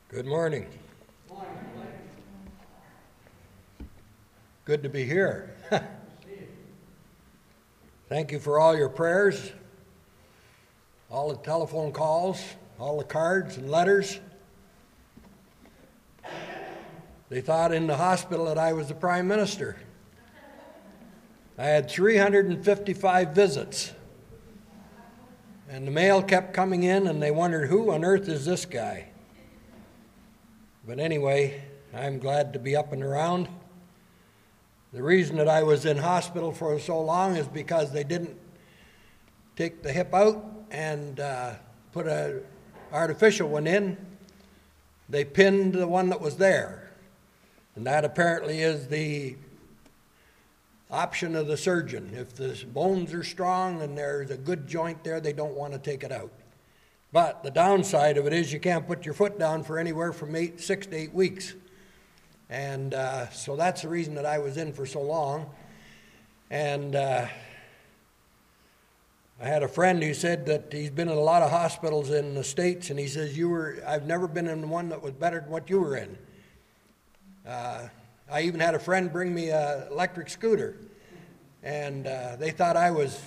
Good morning. Good to be here. Thank you for all your prayers, all the telephone calls, all the cards and letters. They thought in the hospital that I was the Prime Minister. I had 355 visits. And the mail kept coming in, and they wondered, who on earth is this guy? But anyway, I'm glad to be up and around. The reason that I was in hospital for so long is because they didn't take the hip out and put an artificial one in. They pinned the one that was there. And that apparently is the option of the surgeon. If the bones are strong and there's a good joint there, they don't want to take it out. But the downside of it is you can't put your foot down for anywhere from 6 to 8 weeks. And so that's the reason that I was in for so long. And I had a friend who said that he's been in a lot of hospitals in the States, and he says, I've never been in one that was better than what you were in. I even had a friend bring me an electric scooter, and they thought I was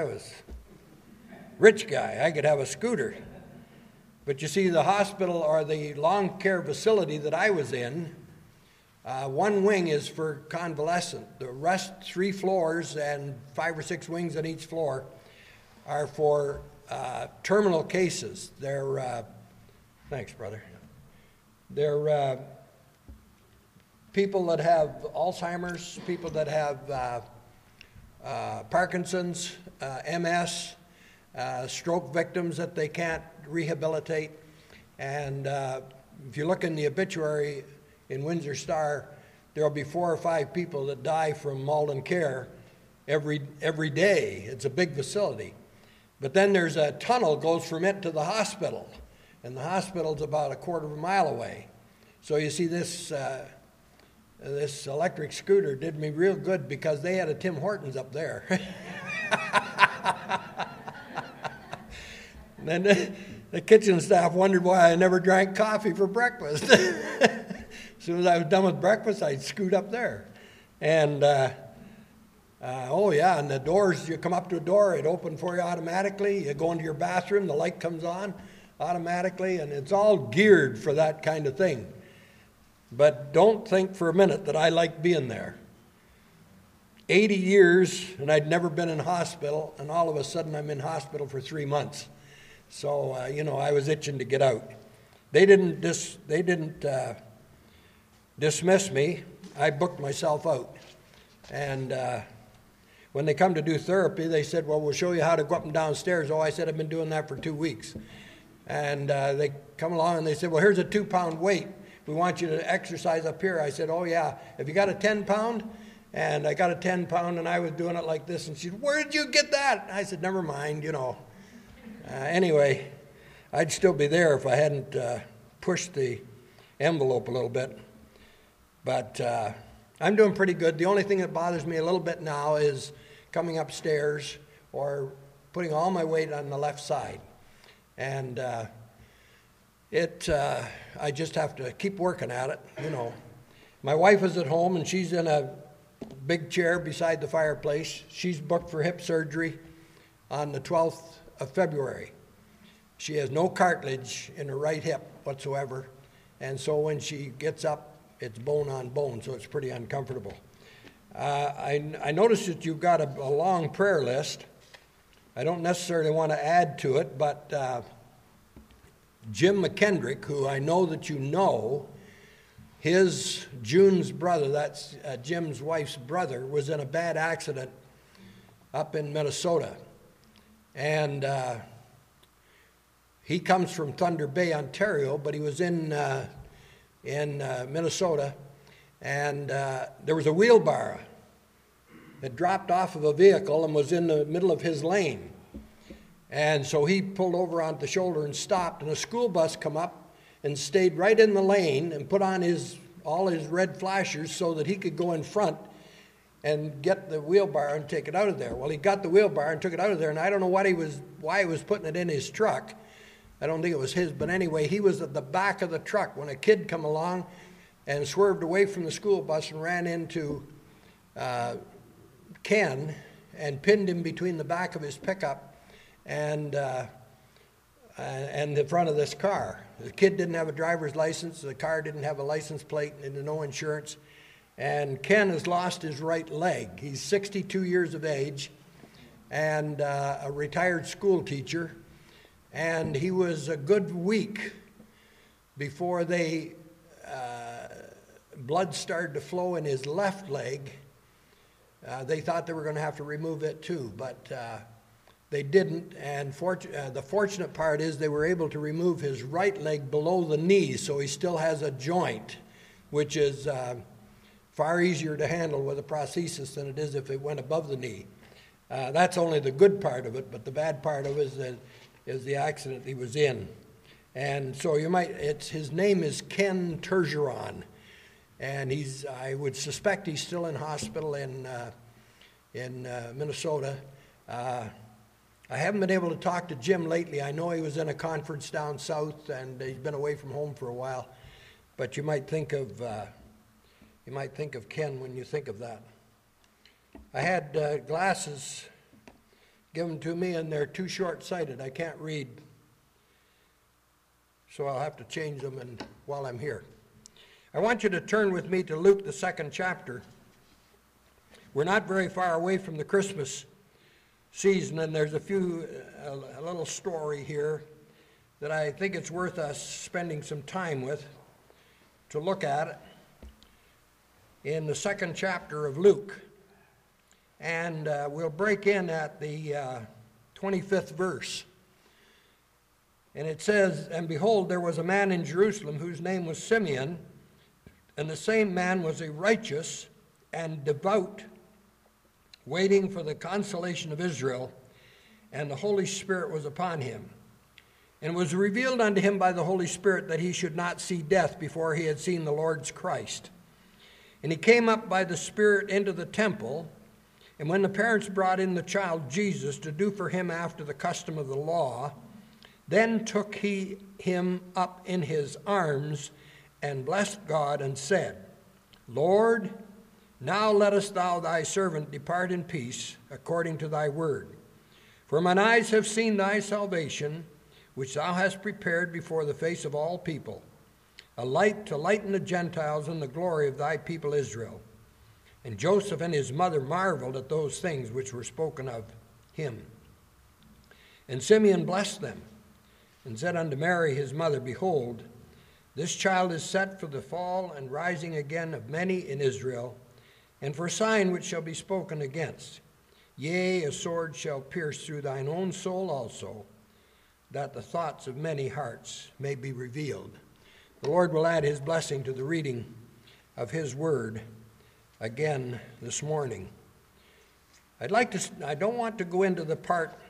rich guy. I could have a scooter. But you see, the hospital or the long care facility that I was in, one wing is for convalescent. The rest, 3 floors and 5 or 6 wings on each floor, are for terminal cases. They're, thanks, brother. They're people that have Alzheimer's, people that have Parkinson's, MS, stroke victims that they can't rehabilitate. And if you look in the obituary in Windsor Star, there will be 4 or 5 people that die from Malden Care every day. It's a big facility. But then there's a tunnel goes from it to the hospital, and the hospital's about a quarter of a mile away. So you see, this electric scooter did me real good because they had a Tim Hortons up there. And then the kitchen staff wondered why I never drank coffee for breakfast. As soon as I was done with breakfast, I'd scoot up there. And, and the doors, you come up to a door, it opened for you automatically. You go into your bathroom, the light comes on automatically, and it's all geared for that kind of thing. But don't think for a minute that I like being there. 80 years, and I'd never been in hospital, and all of a sudden I'm in hospital for 3 months. So, I was itching to get out. They didn't dismiss me. I booked myself out. And when they come to do therapy, they said, well, we'll show you how to go up and down stairs. Oh, I said, I've been doing that for 2 weeks. And they come along and they said, well, here's a 2-pound weight. We want you to exercise up here. I said, oh, yeah. Have you got a 10-pound? And I got a 10-pound, and I was doing it like this. And she said, where did you get that? And I said, never mind, Anyway, I'd still be there if I hadn't pushed the envelope a little bit. But I'm doing pretty good. The only thing that bothers me a little bit now is coming upstairs or putting all my weight on the left side. And I just have to keep working at it, My wife is at home, and she's in a big chair beside the fireplace. She's booked for hip surgery on the 12th of February. She has no cartilage in her right hip whatsoever, and so when she gets up, it's bone on bone, so it's pretty uncomfortable. I noticed that you've got a long prayer list. I don't necessarily want to add to it, but Jim McKendrick, who I know that you know, June's brother, that's Jim's wife's brother, was in a bad accident up in Minnesota. And he comes from Thunder Bay, Ontario, but he was in Minnesota. And there was a wheelbarrow that dropped off of a vehicle and was in the middle of his lane. And so he pulled over onto the shoulder and stopped, and a school bus come up and stayed right in the lane and put on all his red flashers so that he could go in front and get the wheelbarrow and take it out of there. Well, he got the wheelbarrow and took it out of there, and I don't know why he was putting it in his truck, I don't think it was his, but anyway, he was at the back of the truck when a kid come along and swerved away from the school bus and ran into Ken and pinned him between the back of his pickup and the front of this car. The kid didn't have a driver's license. The car didn't have a license plate and no insurance. And Ken has lost his right leg. He's 62 years of age and a retired school teacher. And he was a good week before blood started to flow in his left leg. They thought they were going to have to remove it too, but they didn't. And the fortunate part is they were able to remove his right leg below the knee, so he still has a joint, which is far easier to handle with a prosthesis than it is if it went above the knee. That's only the good part of it, but the bad part of it is the accident he was in. And so his name is Ken Tergeron, and I would suspect he's still in hospital in Minnesota. I haven't been able to talk to Jim lately. I know he was in a conference down south, and he's been away from home for a while. But you might think of Ken when you think of that. I had glasses given to me, and they're too short-sighted. I can't read, so I'll have to change them while I'm here. I want you to turn with me to Luke, the 2nd chapter. We're not very far away from the Christmas season, and there's a little story here that I think it's worth us spending some time with to look at it in the 2nd chapter of Luke. And we'll break in at the 25th verse. And it says, "And behold, there was a man in Jerusalem whose name was Simeon, and the same man was a righteous and devout, waiting for the consolation of Israel, and the Holy Spirit was upon him. And it was revealed unto him by the Holy Spirit that he should not see death before he had seen the Lord's Christ. And he came up by the Spirit into the temple, and when the parents brought in the child Jesus to do for him after the custom of the law, then took he him up in his arms and blessed God and said, Lord, now lettest thou thy servant depart in peace according to thy word. For mine eyes have seen thy salvation, which thou hast prepared before the face of all people, a light to lighten the Gentiles and the glory of thy people Israel. And Joseph and his mother marveled at those things which were spoken of him. And Simeon blessed them, and said unto Mary his mother, Behold, this child is set for the fall and rising again of many in Israel, and for a sign which shall be spoken against. Yea, a sword shall pierce through thine own soul also, that the thoughts of many hearts may be revealed." The Lord will add his blessing to the reading of his word again this morning. I don't want to go into the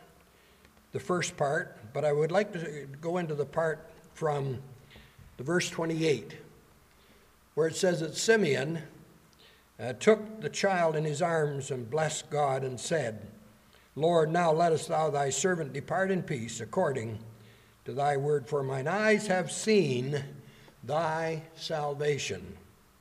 first part, but I would like to go into the part from the verse 28, where it says that Simeon took the child in his arms and blessed God and said, Lord, now lettest thou thy servant depart in peace according to thy word, for mine eyes have seen thy salvation.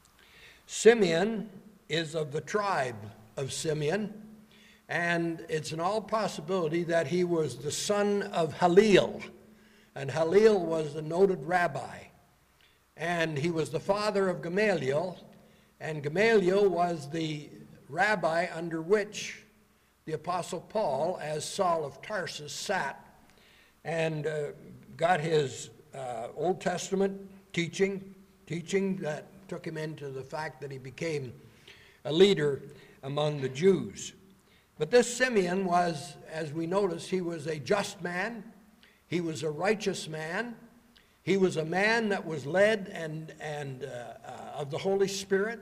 Simeon is of the tribe of Simeon, and it's in all possibility that he was the son of Hillel, and Hillel was a noted rabbi, and he was the father of Gamaliel, and Gamaliel was the rabbi under which the Apostle Paul, as Saul of Tarsus, sat and got his Old Testament teaching that took him into the fact that he became a leader among the Jews. But this Simeon was, as we notice, he was a just man. He was a righteous man. He was a man that was led and of the Holy Spirit.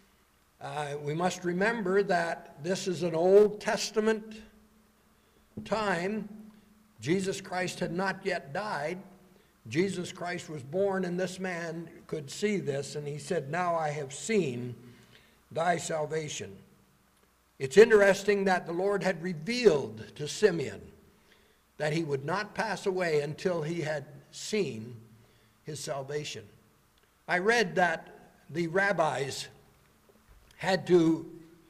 We must remember that this is an Old Testament time. Jesus Christ had not yet died. Jesus Christ was born, and this man could see this, and he said, Now I have seen thy salvation. It's interesting that the Lord had revealed to Simeon that he would not pass away until he had seen his salvation. I read that the rabbis had to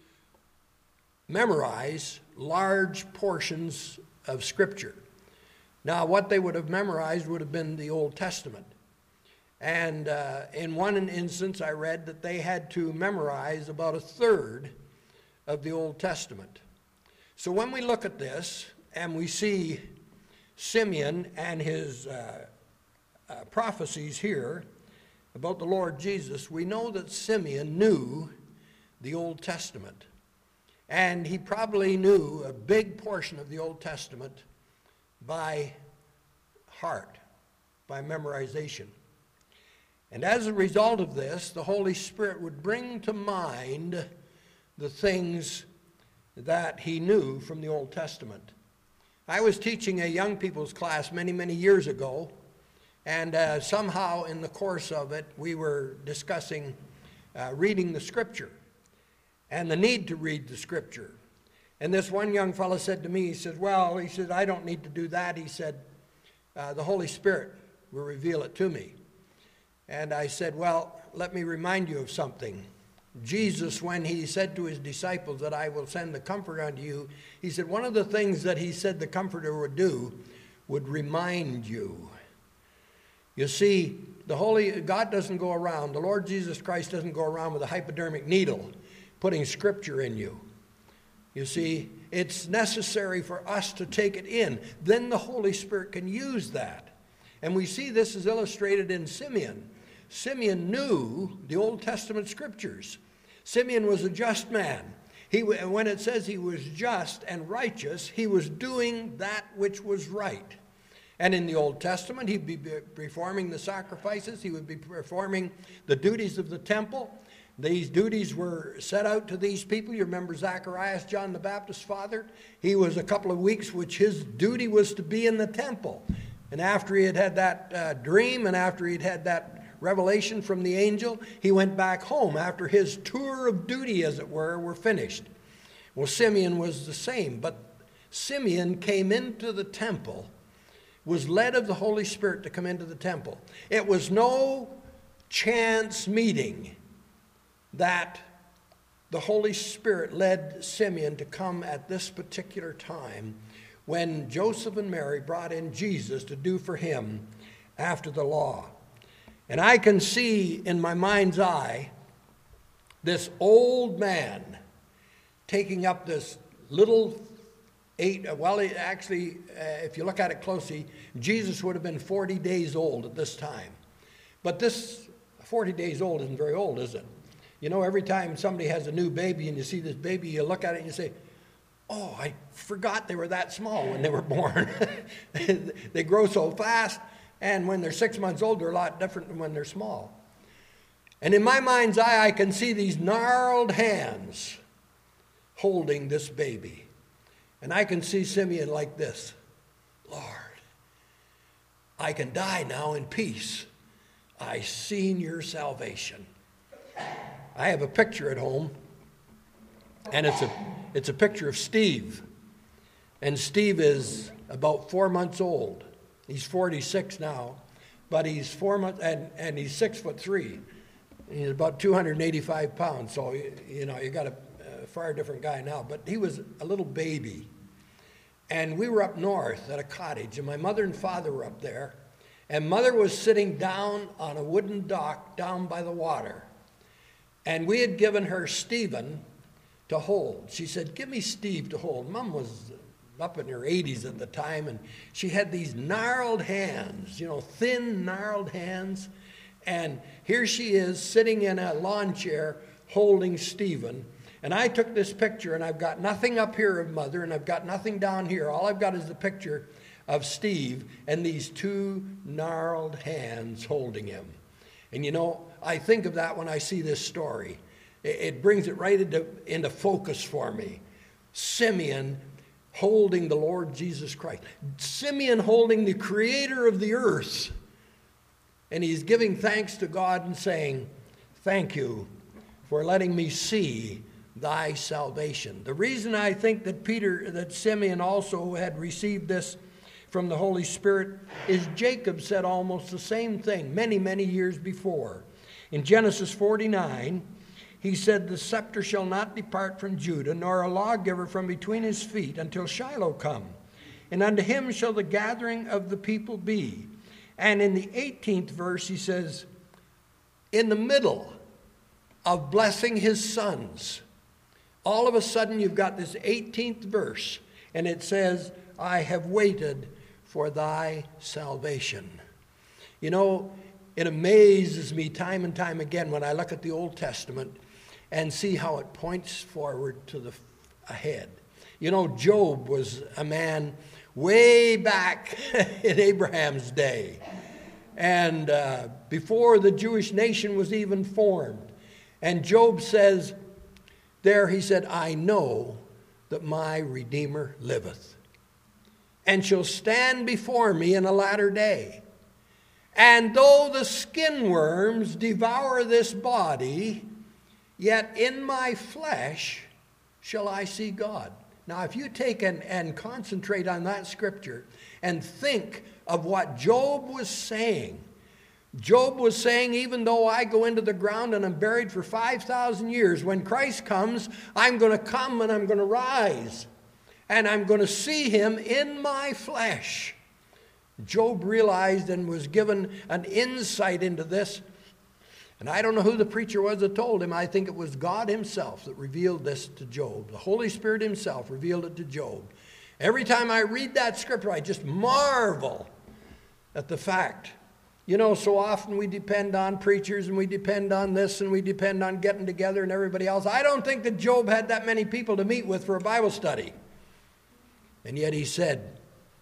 memorize large portions of Scripture. Now, what they would have memorized would have been the Old Testament. And in one instance, I read that they had to memorize about a third of the Old Testament. So when we look at this and we see Simeon and his prophecies here about the Lord Jesus, we know that Simeon knew the Old Testament. And he probably knew a big portion of the Old Testament by heart, by memorization. And as a result of this, the Holy Spirit would bring to mind the things that he knew from the Old Testament. I was teaching a young people's class many, many years ago, and somehow in the course of it, we were discussing reading the Scripture and the need to read the Scripture. And this one young fellow said to me, he said, I don't need to do that. He said, the Holy Spirit will reveal it to me. And I said, well, let me remind you of something. Jesus, when he said to his disciples that I will send the Comforter unto you, he said one of the things that he said the Comforter would do would remind you. You see, God doesn't go around, the Lord Jesus Christ doesn't go around with a hypodermic needle putting Scripture in you. You see, it's necessary for us to take it in. Then the Holy Spirit can use that. And we see this is illustrated in Simeon. Simeon knew the Old Testament Scriptures. Simeon was a just man. When it says he was just and righteous, he was doing that which was right. And in the Old Testament, he'd be performing the sacrifices. He would be performing the duties of the temple. These duties were set out to these people. You remember Zacharias, John the Baptist's father? He was a couple of weeks, which his duty was to be in the temple. And after he had that dream, and after he'd had that revelation from the angel, he went back home after his tour of duty, as it were finished. Well, Simeon was the same, but Simeon came into the temple, was led of the Holy Spirit to come into the temple. It was no chance meeting that the Holy Spirit led Simeon to come at this particular time when Joseph and Mary brought in Jesus to do for him after the law. And I can see in my mind's eye this old man taking up this little if you look at it closely, Jesus would have been 40 days old at this time. But this 40 days old isn't very old, is it? You know, every time somebody has a new baby and you see this baby, you look at it and you say, oh, I forgot they were that small when they were born. They grow so fast, and when they're 6 months old, they're a lot different than when they're small. And in my mind's eye, I can see these gnarled hands holding this baby. And I can see Simeon like this. Lord, I can die now in peace. I seen your salvation. I have a picture at home, and it's a picture of Steve. And Steve is about 4 months old. He's 46 now, but he's 4 months, and he's 6'3". He's about 285 pounds, so you got a far different guy now. But he was a little baby, and we were up north at a cottage, and my mother and father were up there, and Mother was sitting down on a wooden dock down by the water, and we had given her Stephen to hold. She said, give me Steve to hold. Mom was up in her 80s at the time, and she had these gnarled hands, thin, gnarled hands. And here she is sitting in a lawn chair holding Stephen. And I took this picture, and I've got nothing up here of Mother, and I've got nothing down here. All I've got is the picture of Steve and these two gnarled hands holding him. And I think of that when I see this story. It brings it right into focus for me. Simeon holding the Lord Jesus Christ. Simeon holding the creator of the earth. And he's giving thanks to God and saying, thank you for letting me see thy salvation. The reason I think that Simeon also had received this from the Holy Spirit is Jacob said almost the same thing many, many years before. In Genesis 49, he said, the scepter shall not depart from Judah, nor a lawgiver from between his feet, until Shiloh come. And unto him shall the gathering of the people be. And in the 18th verse, he says, in the middle of blessing his sons, all of a sudden you've got this 18th verse, and it says, I have waited for thy salvation. You know, it amazes me time and time again when I look at the Old Testament and see how it points forward to the ahead. You know, Job was a man way back in Abraham's day, and before the Jewish nation was even formed. And Job says there, he said, I know that my Redeemer liveth, and shall stand before me in a latter day. And though the skin worms devour this body, yet in my flesh shall I see God. Now, if you take and concentrate on that scripture and think of what Job was saying, even though I go into the ground and I'm buried for 5,000 years, when Christ comes, I'm going to come and I'm going to rise. And I'm going to see him in my flesh. Job realized and was given an insight into this. And I don't know who the preacher was that told him. I think it was God himself that revealed this to Job. The Holy Spirit himself revealed it to Job. Every time I read that scripture, I just marvel at the fact. You know, so often we depend on preachers and we depend on this and we depend on getting together and everybody else. I don't think that Job had that many people to meet with for a Bible study. And yet he said,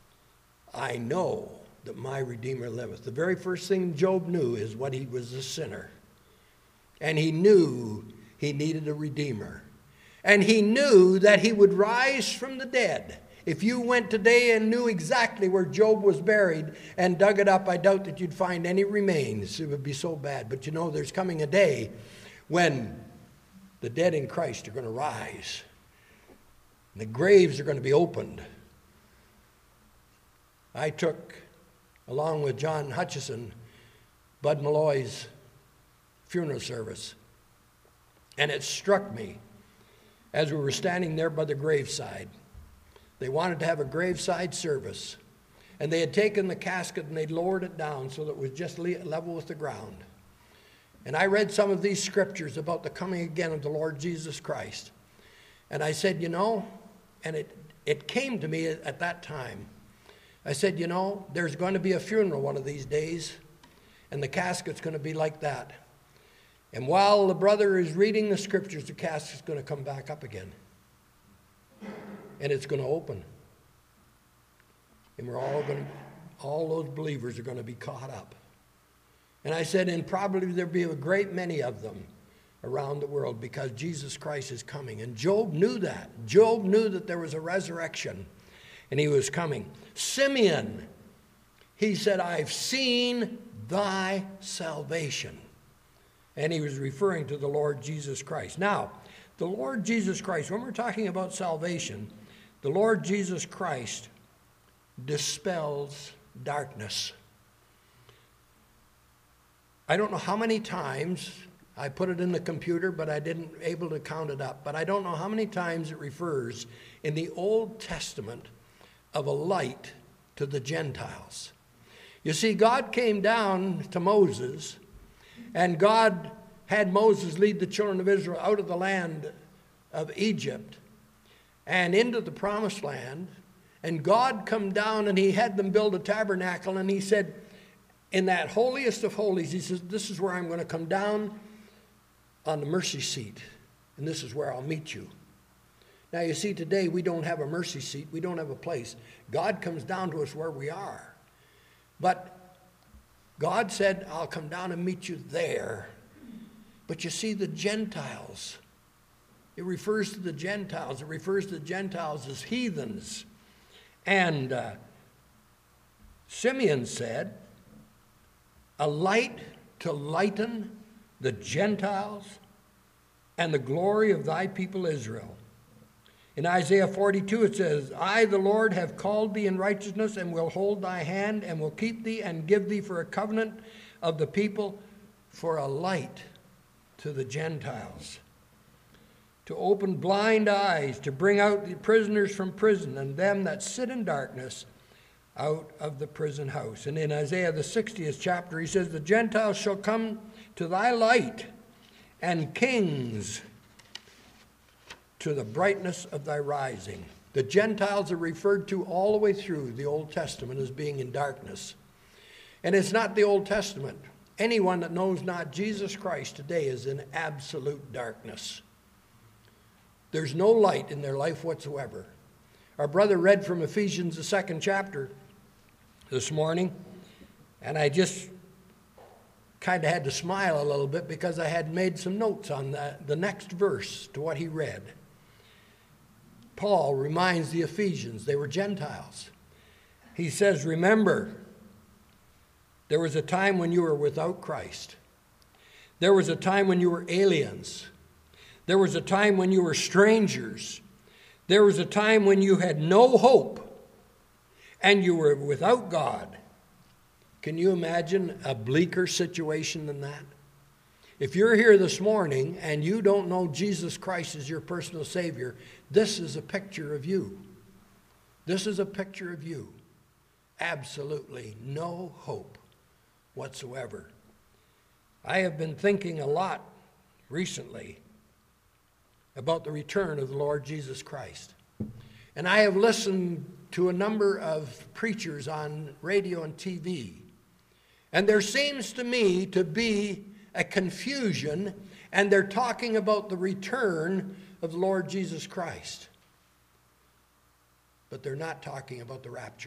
I know that my Redeemer liveth. The very first thing Job knew is what he was a sinner. And he knew he needed a Redeemer. And he knew that he would rise from the dead. If you went today and knew exactly where Job was buried and dug it up, I doubt that you'd find any remains. It would be so bad. But you know, there's coming a day when the dead in Christ are going to rise. And the graves are going to be opened. I took, along with John Hutchison, Bud Malloy's funeral service. And it struck me as we were standing there by the graveside. They wanted to have a graveside service. And they had taken the casket and they'd lowered it down so that it was just level with the ground. And I read some of these scriptures about the coming again of the Lord Jesus Christ. And I said, you know, and it came to me at that time. I said, you know, there's going to be a funeral one of these days, and the casket's going to be like that. And while the brother is reading the scriptures, the casket's going to come back up again. And it's going to open. And all those believers are going to be caught up. And I said, and probably there'll be a great many of them around the world because Jesus Christ is coming. And Job knew that. Job knew that there was a resurrection and he was coming. Simeon, he said, I've seen thy salvation. And he was referring to the Lord Jesus Christ. Now, the Lord Jesus Christ, when we're talking about salvation, the Lord Jesus Christ dispels darkness. I don't know how many times I put it in the computer, but I didn't able to count it up. But I don't know how many times it refers in the Old Testament of a light to the Gentiles. You see, God came down to Moses, and God had Moses lead the children of Israel out of the land of Egypt and into the promised land. And God come down and he had them build a tabernacle, and he said, in that holiest of holies, he says, this is where I'm going to come down on the mercy seat, and this is where I'll meet you. Now, you see, today we don't have a mercy seat. We don't have a place. God comes down to us where we are. But God said, I'll come down and meet you there. But you see, the Gentiles, it refers to the Gentiles. It refers to the Gentiles as heathens. And Simeon said, a light to lighten the Gentiles and the glory of thy people Israel. In Isaiah 42 it says, I, the Lord, have called thee in righteousness, and will hold thy hand, and will keep thee, and give thee for a covenant of the people, for a light to the Gentiles, to open blind eyes, to bring out the prisoners from prison, and them that sit in darkness out of the prison house. And in Isaiah the 60th chapter, he says, the Gentiles shall come to thy light, and kings to the brightness of thy rising. The Gentiles are referred to all the way through the Old Testament as being in darkness. And it's not the Old Testament. Anyone that knows not Jesus Christ today is in absolute darkness. There's no light in their life whatsoever. Our brother read from Ephesians, the 2nd chapter this morning, and I just kind of had to smile a little bit because I had made some notes on the next verse to what he read. Paul reminds the Ephesians, they were Gentiles. He says, remember, there was a time when you were without Christ. There was a time when you were aliens. There was a time when you were strangers. There was a time when you had no hope and you were without God. Can you imagine a bleaker situation than that? If you're here this morning and you don't know Jesus Christ as your personal Savior, this is a picture of you. This is a picture of you. Absolutely no hope whatsoever. I have been thinking a lot recently about the return of the Lord Jesus Christ. And I have listened to a number of preachers on radio and TV. And there seems to me to be a confusion, and they're talking about the return of the Lord Jesus Christ. But they're not talking about the rapture.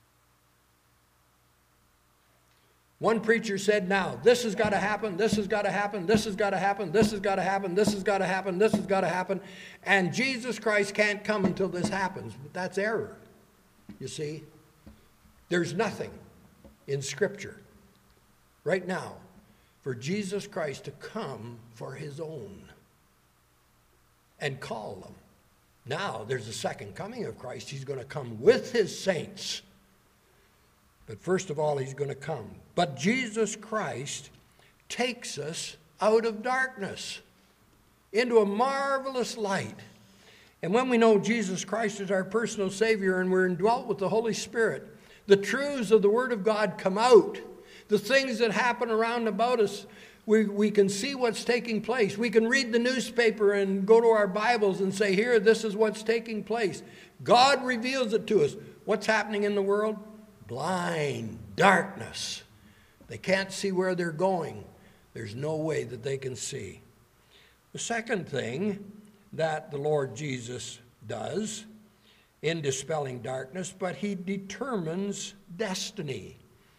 One preacher said, now, this has got to happen, this has got to happen, this has got to happen, this has got to happen, this has got to happen, this has got to happen, and Jesus Christ can't come until this happens. But that's error, you see. There's nothing in Scripture right now for Jesus Christ to come for his own and call them. Now, there's a second coming of Christ. He's going to come with his saints. But first of all, he's going to come. But Jesus Christ takes us out of darkness into a marvelous light. And when we know Jesus Christ is our personal Savior and we're indwelt with the Holy Spirit, the truths of the Word of God come out. The things that happen around about us, we can see what's taking place. We can read the newspaper and go to our Bibles and say, here, this is what's taking place. God reveals it to us. What's happening in the world? Blind, darkness. They can't see where they're going. There's no way that they can see. The second thing that the Lord Jesus does in dispelling darkness, but he determines destiny.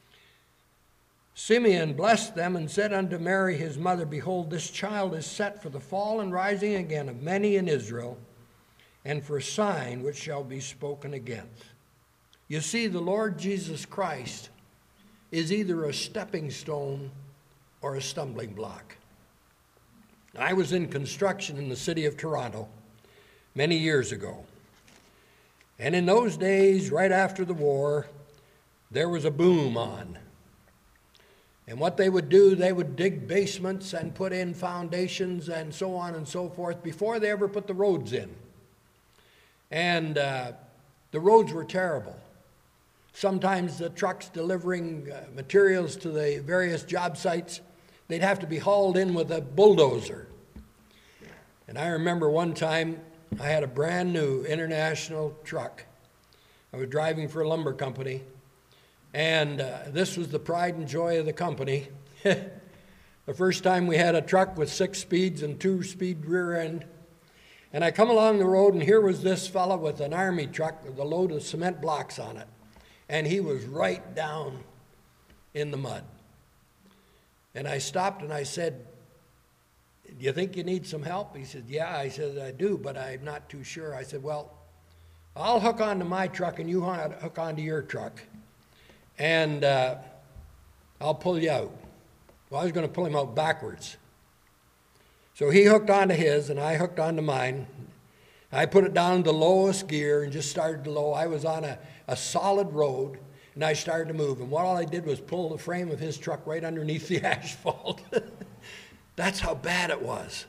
Simeon blessed them and said unto Mary his mother, behold, this child is set for the fall and rising again of many in Israel, and for a sign which shall be spoken against. You see, the Lord Jesus Christ is either a stepping stone or a stumbling block. I was in construction in the city of Toronto many years ago. And in those days, right after the war, there was a boom on. And what they would do, they would dig basements and put in foundations and so on and so forth before they ever put the roads in. And the roads were terrible. Sometimes the trucks delivering materials to the various job sites, they'd have to be hauled in with a bulldozer. And I remember one time I had a brand new international truck. I was driving for a lumber company, and this was the pride and joy of the company. The first time we had a truck with 6 speeds and 2-speed rear end. And I come along the road, and here was this fellow with an army truck with a load of cement blocks on it. And he was right down in the mud. And I stopped and I said, do you think you need some help? He said, yeah. I said, I do, but I'm not too sure. I said, well, I'll hook onto my truck and you hook onto your truck. And I'll pull you out. Well, I was going to pull him out backwards. So he hooked onto his and I hooked onto mine. I put it down in the lowest gear and just started to low. I was on a solid road, and I started to move. And all I did was pull the frame of his truck right underneath the asphalt. That's how bad it was.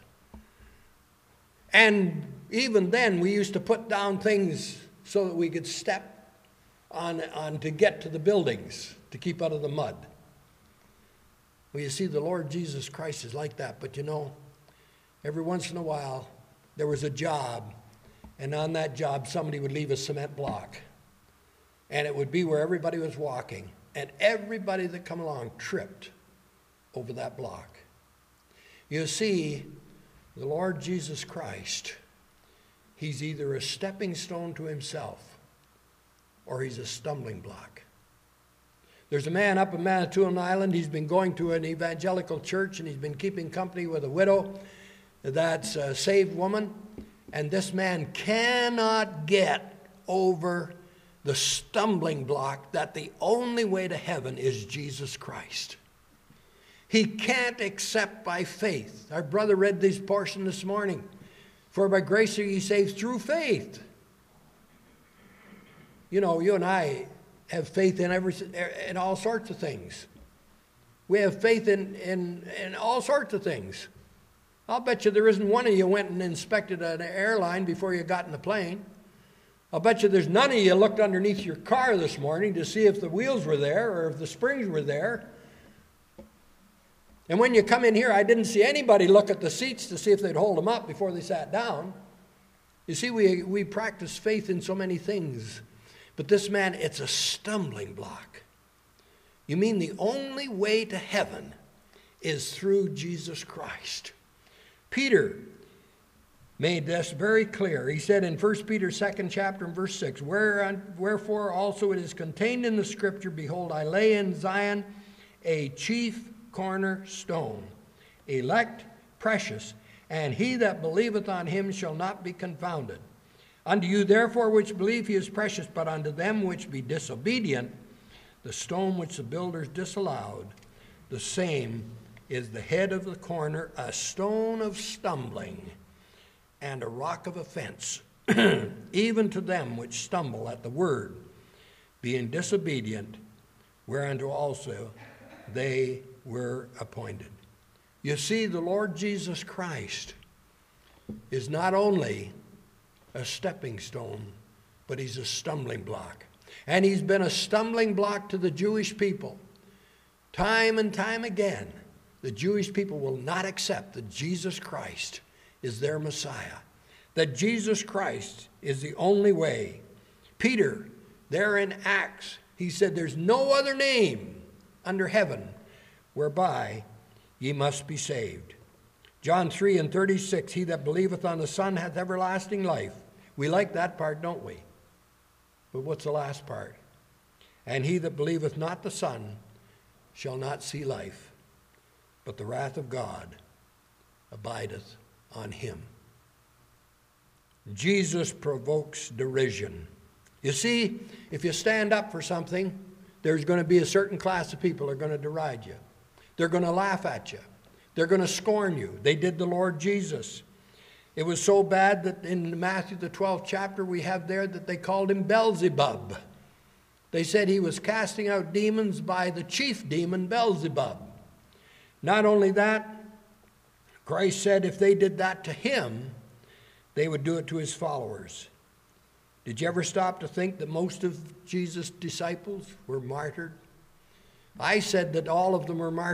And even then, we used to put down things so that we could step on to get to the buildings, to keep out of the mud. Well, you see, the Lord Jesus Christ is like that. But you know, every once in a while, there was a job, and on that job, somebody would leave a cement block. And it would be where everybody was walking, and everybody that come along tripped over that block. You see, the Lord Jesus Christ, he's either a stepping stone to himself, or he's a stumbling block. There's a man up in Manitoulin Island. He's been going to an evangelical church, and he's been keeping company with a widow that's a saved woman. And this man cannot get over the stumbling block that the only way to heaven is Jesus Christ. He can't accept by faith. Our brother read this portion this morning. For by grace are ye saved through faith. You know, you and I have faith in all sorts of things. We have faith in all sorts of things. I'll bet you there isn't one of you went and inspected an airline before you got in the plane. I'll bet you there's none of you looked underneath your car this morning to see if the wheels were there or if the springs were there. And when you come in here, I didn't see anybody look at the seats to see if they'd hold them up before they sat down. You see, we practice faith in so many things. But this man, it's a stumbling block. You mean the only way to heaven is through Jesus Christ? Peter made this very clear. He said in 1 Peter 2nd chapter and verse 6, Wherefore also it is contained in the scripture, Behold, I lay in Zion a chief cornerstone, elect, precious, and he that believeth on him shall not be confounded. Unto you therefore which believe he is precious, but unto them which be disobedient, the stone which the builders disallowed, the same is the head of the corner, a stone of stumbling, and a rock of offense, even to them which stumble at the word, being disobedient, whereunto also they were appointed. You see, the Lord Jesus Christ is not only a stepping stone, but he's a stumbling block. And he's been a stumbling block to the Jewish people. Time and time again, the Jewish people will not accept that Jesus Christ is their Messiah, that Jesus Christ is the only way. Peter, there in Acts, he said, there's no other name under heaven whereby ye must be saved. John 3 and 36, he that believeth on the Son hath everlasting life. We like that part, don't we? But what's the last part? And he that believeth not the Son shall not see life, but the wrath of God abideth on him. Jesus provokes derision. You see, if you stand up for something, there's going to be a certain class of people who are going to deride you. They're going to laugh at you. They're going to scorn you. They did the Lord Jesus. It was so bad that in Matthew the 12th chapter we have there that they called him Beelzebub. They said he was casting out demons by the chief demon Beelzebub. Not only that, Christ said if they did that to him, they would do it to his followers. Did you ever stop to think that most of Jesus' disciples were martyred? I said that all of them were martyred.